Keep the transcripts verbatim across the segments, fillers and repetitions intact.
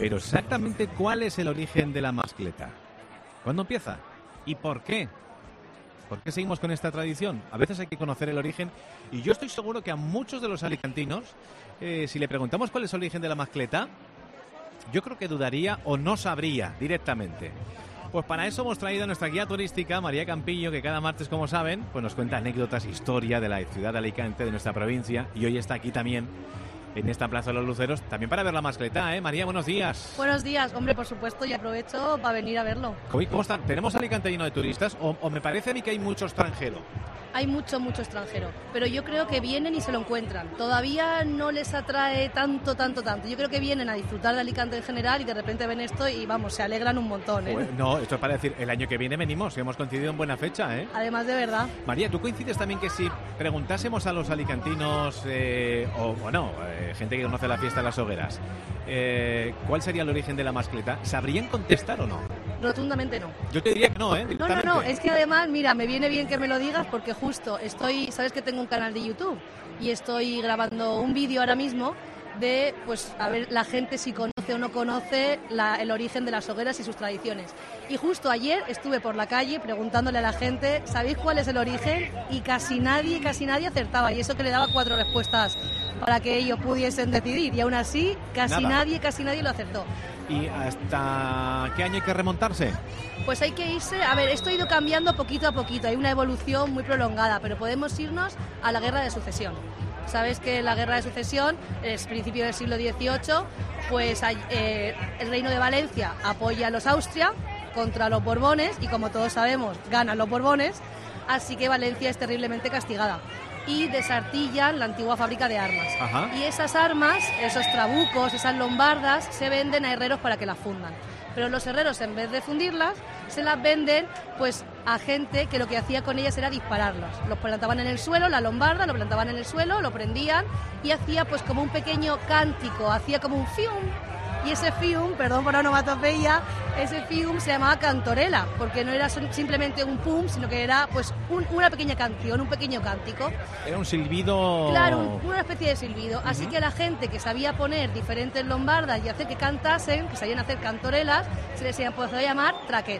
Pero exactamente cuál es el origen de la mascleta. ¿Cuándo empieza? ¿Y por qué? ¿Por qué seguimos con esta tradición? A veces hay que conocer el origen y yo estoy seguro que a muchos de los alicantinos, eh, si le preguntamos cuál es el origen de la mascleta, yo creo que dudaría o no sabría directamente. Pues para eso hemos traído a nuestra guía turística, María Campillo, que cada martes, como saben, pues nos cuenta anécdotas, historia de la ciudad de Alicante, de nuestra provincia, y hoy está aquí también, en esta Plaza de los Luceros, también para ver la mascleta, ¿eh? María, buenos días. Buenos días, hombre, por supuesto, y aprovecho para venir a verlo. ¿Cómo, cómo están? ¿Tenemos Alicante lleno de turistas o, o me parece a mí que hay mucho extranjero? Hay mucho, mucho extranjero, pero yo creo que vienen y se lo encuentran. Todavía no les atrae tanto, tanto, tanto. Yo creo que vienen a disfrutar de Alicante en general y de repente ven esto y, vamos, se alegran un montón, ¿eh? Pues no, esto es para decir, el año que viene venimos, hemos coincidido en buena fecha, ¿eh? Además, de verdad. María, ¿tú coincides también que si preguntásemos a los alicantinos, eh, o bueno, eh, gente que conoce la fiesta de las hogueras, eh, cuál sería el origen de la mascleta, ¿sabrían contestar o no? Rotundamente no. Yo te diría que no, ¿eh? No, no, no, es que además, mira, me viene bien que me lo digas porque justo estoy, sabes que tengo un canal de YouTube y estoy grabando un vídeo ahora mismo de, pues, a ver la gente si conoce o no conoce la, el origen de las hogueras y sus tradiciones. Y justo ayer estuve por la calle preguntándole a la gente, ¿sabéis cuál es el origen? Y casi nadie, casi nadie acertaba, y eso que le daba cuatro respuestas para que ellos pudiesen decidir, y aún así casi Nada. nadie, casi nadie lo acertó. ¿Y hasta qué año hay que remontarse? Pues hay que irse, a ver, esto ha ido cambiando poquito a poquito, hay una evolución muy prolongada, pero podemos irnos a la Guerra de Sucesión. Sabes que la Guerra de Sucesión, es principio del siglo dieciocho, pues eh, el Reino de Valencia apoya a los Austria contra los Borbones y, como todos sabemos, ganan los Borbones, así que Valencia es terriblemente castigada y desartillan la antigua fábrica de armas. Ajá. Y esas armas, esos trabucos, esas lombardas, se venden a herreros para que las fundan. Pero los herreros, en vez de fundirlas, se las venden pues a gente que lo que hacía con ellas era dispararlas. Los plantaban en el suelo, la lombarda, lo plantaban en el suelo, lo prendían y hacía pues como un pequeño cántico, hacía como un fium. Y ese fium, perdón por la onomatopeya, ese fium se llamaba cantorela, porque no era simplemente un pum, sino que era pues un, una pequeña canción, un pequeño cántico. Era un silbido... Claro, un, una especie de silbido. Uh-huh. Así que la gente que sabía poner diferentes lombardas y hacer que cantasen, que sabían hacer cantorelas, se les empezó a llamar traquet.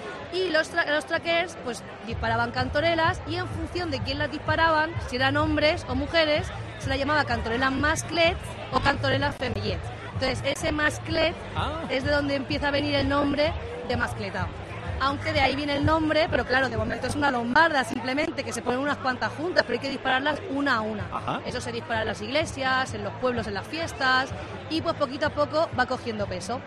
Y los, tra- los traquers pues disparaban cantorelas y en función de quién las disparaban, si eran hombres o mujeres, se las llamaba cantorela masclet o cantorela femillet. Entonces, ese masclet ah. es de donde empieza a venir el nombre de mascleta. Aunque de ahí viene el nombre, pero claro, de momento es una lombarda simplemente, que se ponen unas cuantas juntas, pero hay que dispararlas una a una. Ajá. Eso se dispara en las iglesias, en los pueblos, en las fiestas, y pues poquito a poco va cogiendo peso.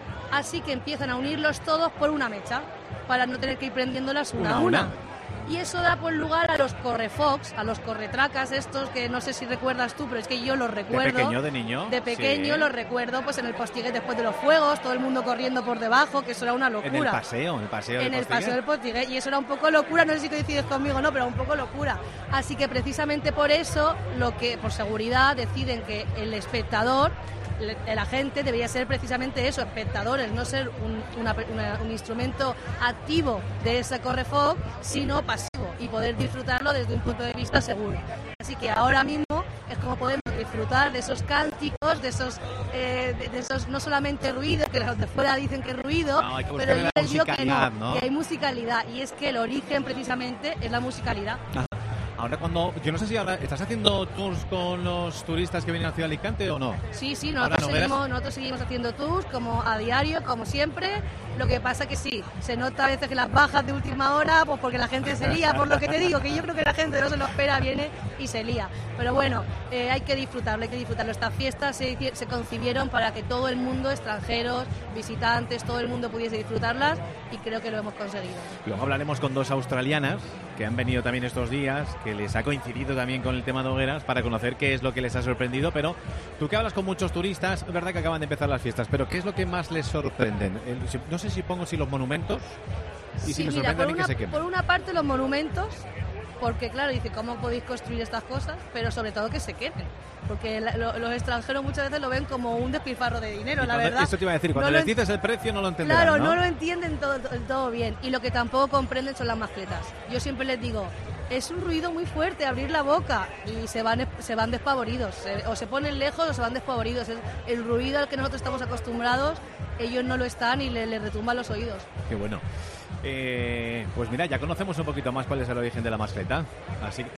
Así que empiezan a unirlos todos por una mecha, para no tener que ir prendiéndolas una, una a una. una. Y eso da por lugar a los correfocs, a los corretracas estos, que no sé si recuerdas tú, pero es que yo los recuerdo. ¿De pequeño, de niño? De pequeño sí. los recuerdo pues en el Postiguet después de los fuegos, todo el mundo corriendo por debajo, que eso era una locura. En el paseo, en el paseo del En el Postiguet. paseo del Postiguet, y eso era un poco locura, no sé si coincides conmigo, no, pero un poco locura. Así que precisamente por eso, lo que por seguridad deciden que el espectador, la gente debería ser precisamente eso, espectadores, no ser un, una, una, un instrumento activo de ese correfoc, sino pasivo, y poder disfrutarlo desde un punto de vista seguro. Así que ahora mismo es como podemos disfrutar de esos cánticos, de esos, eh, de, de esos no solamente ruidos, que los de fuera dicen que es ruido, no, hay que pero yo les digo que no, ¿no? que hay musicalidad, y es que el origen precisamente es la musicalidad. Ajá. Ahora cuando, yo no sé si ahora estás haciendo tours con los turistas que vienen a Ciudad de Alicante o no. Sí, sí, nosotros seguimos, nosotros seguimos haciendo tours como a diario, como siempre. Lo que pasa que sí, se nota a veces que las bajas de última hora, pues porque la gente se lía, por lo que te digo, que yo creo que la gente no se lo espera, viene y se lía. Pero bueno, eh, hay que disfrutarlo, hay que disfrutarlo. Estas fiestas se, se concibieron para que todo el mundo, extranjeros, visitantes, todo el mundo pudiese disfrutarlas, y creo que lo hemos conseguido. Luego hablaremos con dos australianas que han venido también estos días, que les ha coincidido también con el tema de hogueras, para conocer qué es lo que les ha sorprendido. Pero tú que hablas con muchos turistas, es verdad que acaban de empezar las fiestas, pero ¿qué es lo que más les sorprenden? El, no sé si pongo si los monumentos y sí, si me mira, sorprenden por y una, que se quemen. Por una parte los monumentos, porque claro, dice, ¿cómo podéis construir estas cosas? Pero sobre todo que se queden, porque la, lo, los extranjeros muchas veces lo ven como un despilfarro de dinero, la verdad. Eso te iba a decir, cuando no les lo, dices el precio no lo entenderán, Claro, ¿no? no lo entienden todo, todo, todo bien, y lo que tampoco comprenden son las mascletas. Yo siempre les digo, es un ruido muy fuerte, abrir la boca, y se van, se van despavoridos, se, o se ponen lejos o se van despavoridos. Es el ruido al que nosotros estamos acostumbrados, ellos no lo están y les le retumban los oídos. Qué bueno. Eh, pues mira, ya conocemos un poquito más cuál es el origen de la mascleta. Así